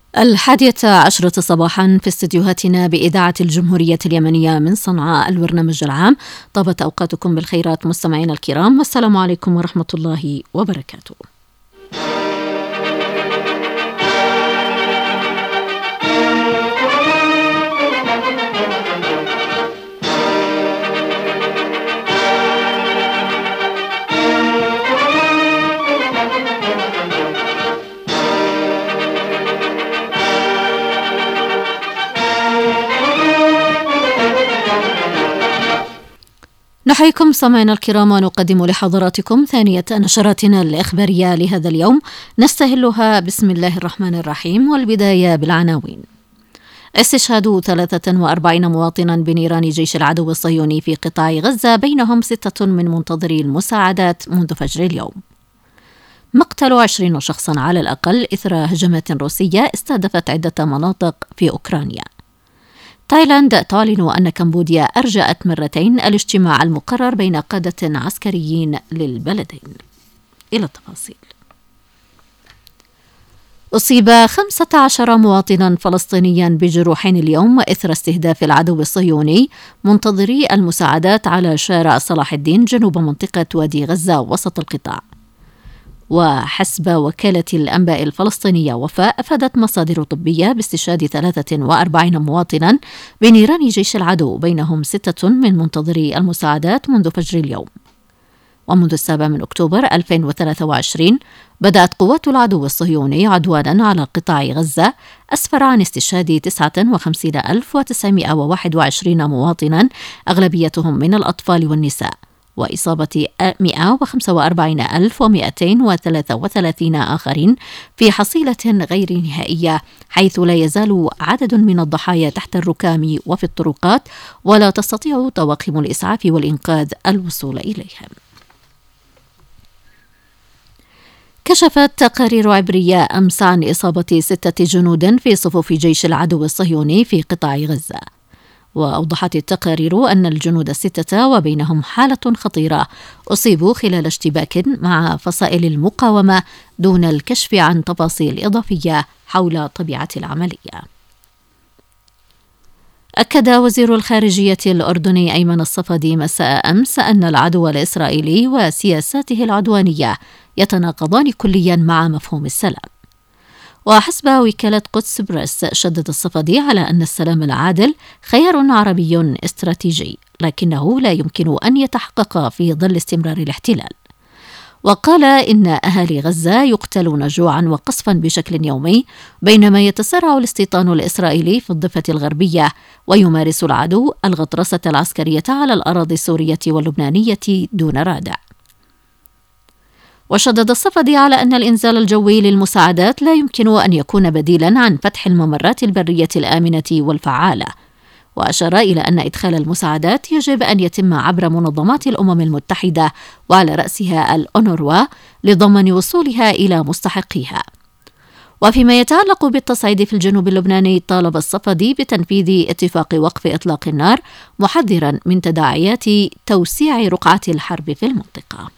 11:00 صباحا في استديوهاتنا بإذاعة الجمهورية اليمنية من صنعاء البرنامج العام. طابت أوقاتكم بالخيرات مستمعينا الكرام، والسلام عليكم ورحمة الله وبركاته. نحييكم سمعنا الكرام ونقدم لحضراتكم ثانية نشراتنا الإخبارية لهذا اليوم، نستهلها بسم الله الرحمن الرحيم، والبداية بالعناوين. استشهاد 43 مواطنا بنيران جيش العدو الصهيوني في قطاع غزة، بينهم 6 من منتظري المساعدات منذ فجر اليوم. مقتل 20 شخصا على الأقل إثر هجمات روسية استهدفت عدة مناطق في أوكرانيا. تايلاند تعلن أن كمبوديا أرجأت مرتين الاجتماع المقرر بين قادة عسكريين للبلدين. إلى التفاصيل. أصيب 15 مواطنا فلسطينيا بجروح اليوم إثر استهداف العدو الصهيوني منتظري المساعدات على شارع صلاح الدين جنوب منطقة وادي غزة وسط القطاع. وحسب وكالة الأنباء الفلسطينية وفاء، أفادت مصادر طبية باستشهاد 43 مواطنا بنيران جيش العدو، بينهم 6 من منتظري المساعدات منذ فجر اليوم. ومنذ 7 أكتوبر 2023 بدأت قوات العدو الصهيوني عدوانا على قطاع غزة، أسفر عن استشهاد 59,921 مواطنا، أغلبيتهم من الأطفال والنساء، وإصابة 145,233 آخرين في حصيلة غير نهائية، حيث لا يزال عدد من الضحايا تحت الركام وفي الطرقات، ولا تستطيع طواقم الإسعاف والإنقاذ الوصول إليهم. كشفت تقارير عبرية أمس عن إصابة 6 جنود في صفوف جيش العدو الصهيوني في قطاع غزة. وأوضحت التقارير أن الجنود 6 وبينهم حالة خطيرة أصيبوا خلال اشتباك مع فصائل المقاومة، دون الكشف عن تفاصيل إضافية حول طبيعة العملية. أكد وزير الخارجية الأردني أيمن الصفدي مساء أمس أن العدو الإسرائيلي وسياساته العدوانية يتناقضان كليا مع مفهوم السلام. وحسب وكالة قدس بريس، شدد الصفدي على أن السلام العادل خيار عربي استراتيجي، لكنه لا يمكن أن يتحقق في ظل استمرار الاحتلال. وقال إن أهالي غزة يقتلون جوعا وقصفا بشكل يومي، بينما يتسارع الاستيطان الإسرائيلي في الضفة الغربية، ويمارس العدو الغطرسة العسكرية على الأراضي السورية واللبنانية دون رادع. وشدد الصفدي على أن الإنزال الجوي للمساعدات لا يمكن أن يكون بديلا عن فتح الممرات البرية الآمنة والفعالة. وأشار إلى أن إدخال المساعدات يجب أن يتم عبر منظمات الأمم المتحدة، وعلى رأسها الأونروا، لضمان وصولها إلى مستحقيها. وفيما يتعلق بالتصعيد في الجنوب اللبناني، طالب الصفدي بتنفيذ اتفاق وقف إطلاق النار، محذرا من تداعيات توسيع رقعة الحرب في المنطقة.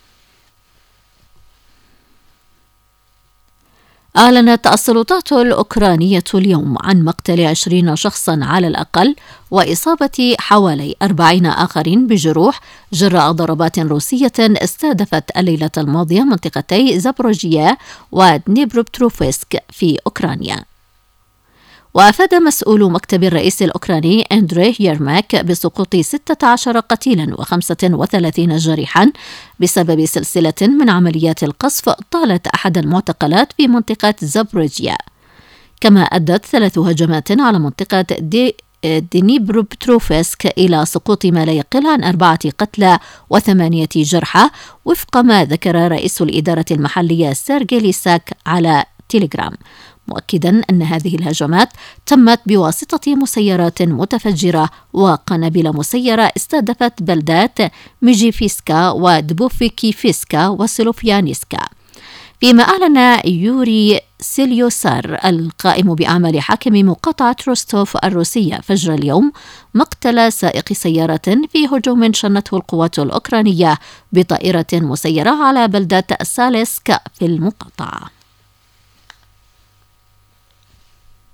أعلنت السلطات الأوكرانية اليوم عن مقتل 20 شخصا على الأقل، وإصابة حوالي 40 آخرين بجروح جراء ضربات روسية استهدفت الليلة الماضية منطقتي زابروجيا ودنيبروبتروفسك في أوكرانيا. وأفاد مسؤول مكتب الرئيس الأوكراني أندري يرماك بسقوط 16 قتيلا و35 جريحا بسبب سلسلة من عمليات القصف طالت أحد المعتقلات في منطقة زابروجيا. كما أدت 3 هجمات على منطقة دنيبروبتروفسك إلى سقوط ما لا يقل عن 4 قتلى و8 جرحى، وفق ما ذكر رئيس الإدارة المحلية سيرجي ليساك على تيليجرام، مؤكدا أن هذه الهجمات تمت بواسطة مسيرات متفجرة وقنابل مسيرة استهدفت بلدات ميجيفيسكا ودبوفيكيفيسكا وسلوفيانيسكا. فيما أعلن يوري سيليوسار القائم بأعمال حاكم مقاطعة روستوف الروسية فجر اليوم مقتل سائق سيارة في هجوم شنته القوات الأوكرانية بطائرة مسيرة على بلدة ساليسك في المقاطعة.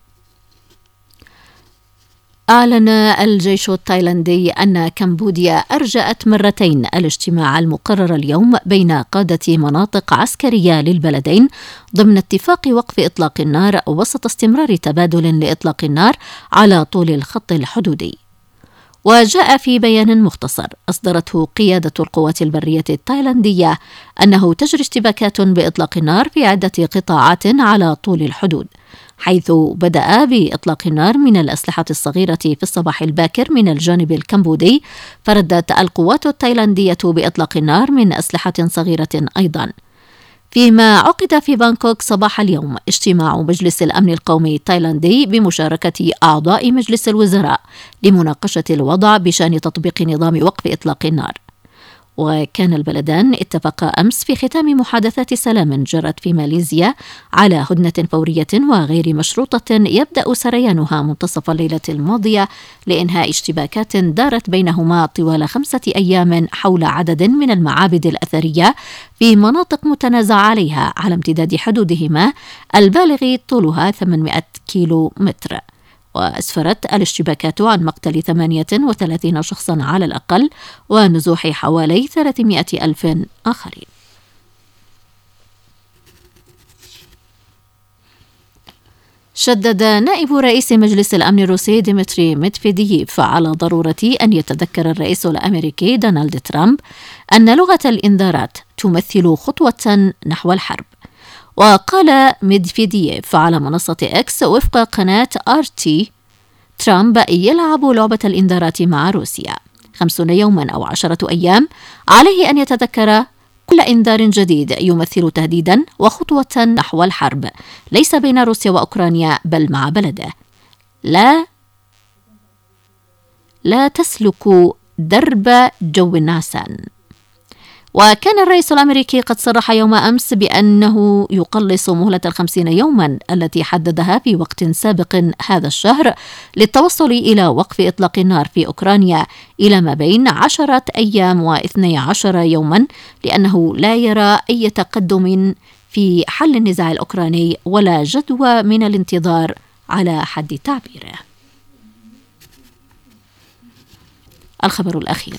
أعلن الجيش التايلاندي أن كمبوديا أرجأت مرتين الاجتماع المقرر اليوم بين قادة مناطق عسكرية للبلدين ضمن اتفاق وقف إطلاق النار وسط استمرار تبادل لإطلاق النار على طول الخط الحدودي. وجاء في بيان مختصر أصدرته قيادة القوات البرية التايلاندية أنه تجري اشتباكات بإطلاق النار في عدة قطاعات على طول الحدود، حيث بدأ بإطلاق النار من الأسلحة الصغيرة في الصباح الباكر من الجانب الكمبودي، فردت القوات التايلاندية بإطلاق النار من أسلحة صغيرة أيضا. فيما عقد في بانكوك صباح اليوم اجتماع مجلس الأمن القومي التايلاندي بمشاركة أعضاء مجلس الوزراء لمناقشة الوضع بشأن تطبيق نظام وقف إطلاق النار. وكان البلدان اتفقا أمس في ختام محادثات سلام جرت في ماليزيا على هدنة فورية وغير مشروطة يبدأ سريانها منتصف الليلة الماضية لإنهاء اشتباكات دارت بينهما طوال 5 أيام حول عدد من المعابد الأثرية في مناطق متنازع عليها على امتداد حدودهما البالغ طولها 800 كيلو متر. وأسفرت الاشتباكات عن مقتل 38 شخصا على الأقل ونزوح حوالي 300 ألف آخرين. شدد نائب رئيس مجلس الأمن الروسي ديمتري ميدفيدييف على ضرورة أن يتذكر الرئيس الأمريكي دونالد ترامب أن لغة الإنذارات تمثل خطوة نحو الحرب. وقال ميدفيدييف على منصة إكس وفق قناة RT: ترامب يلعب لعبة الإنذارات مع روسيا 50 يوما أو 10 أيام، عليه أن يتذكر كل إنذار جديد يمثل تهديدا وخطوة نحو الحرب، ليس بين روسيا وأوكرانيا بل مع بلده. لا تسلك درب جو النعسان. وكان الرئيس الأمريكي قد صرح يوم أمس بأنه يقلص مهلة 50 يوما التي حددها في وقت سابق هذا الشهر للتوصل إلى وقف إطلاق النار في أوكرانيا إلى ما بين 10 أيام و12 يوما، لأنه لا يرى أي تقدم في حل النزاع الأوكراني ولا جدوى من الانتظار على حد تعبيره. الخبر الأخير: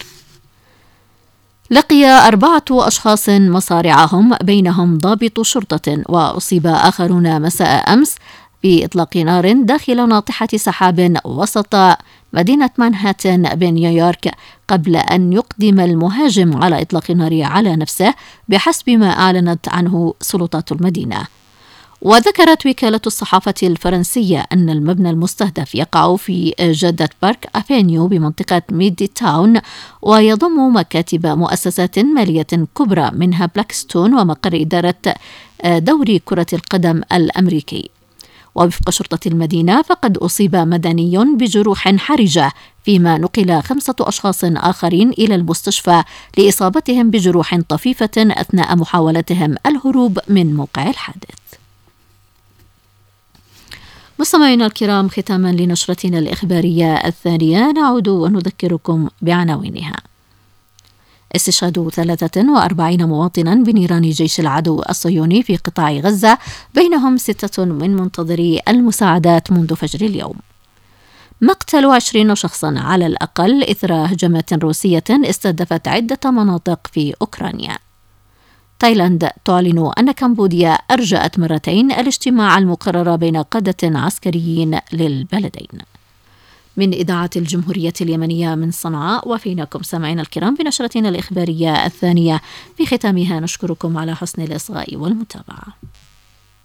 لقي 4 أشخاص مصارعهم بينهم ضابط شرطة وأصيب آخرون مساء أمس بإطلاق نار داخل ناطحة سحاب وسط مدينة مانهاتن بنيويورك قبل أن يقدم المهاجم على إطلاق النار على نفسه بحسب ما أعلنت عنه سلطات المدينة. وذكرت وكالة الصحافة الفرنسية أن المبنى المستهدف يقع في جادة بارك أفينيو بمنطقة ميدي تاون، ويضم مكاتب مؤسسات مالية كبرى منها بلاكستون ومقر إدارة دوري كرة القدم الأمريكي. ووفق شرطة المدينة فقد أصيب مدني بجروح حرجة، فيما نقل 5 أشخاص آخرين إلى المستشفى لإصابتهم بجروح طفيفة أثناء محاولتهم الهروب من موقع الحادث. مستمعينا الكرام، ختاما لنشرتنا الإخبارية الثانية نعود ونذكركم بعناوينها. استشهاد 43 مواطنا بنيران جيش العدو الصهيوني في قطاع غزة، بينهم 6 من منتظري المساعدات منذ فجر اليوم. مقتل 20 شخصا على الأقل إثر هجمات روسية استهدفت عدة مناطق في أوكرانيا. تايلاند تعلن أن كمبوديا أرجأت مرتين الاجتماع المقرر بين قادة عسكريين للبلدين. من إذاعة الجمهورية اليمنية من صنعاء، وفيناكم سامعين الكرام بنشرتنا الإخبارية الثانية. في ختامها نشكركم على حسن الإصغاء والمتابعة.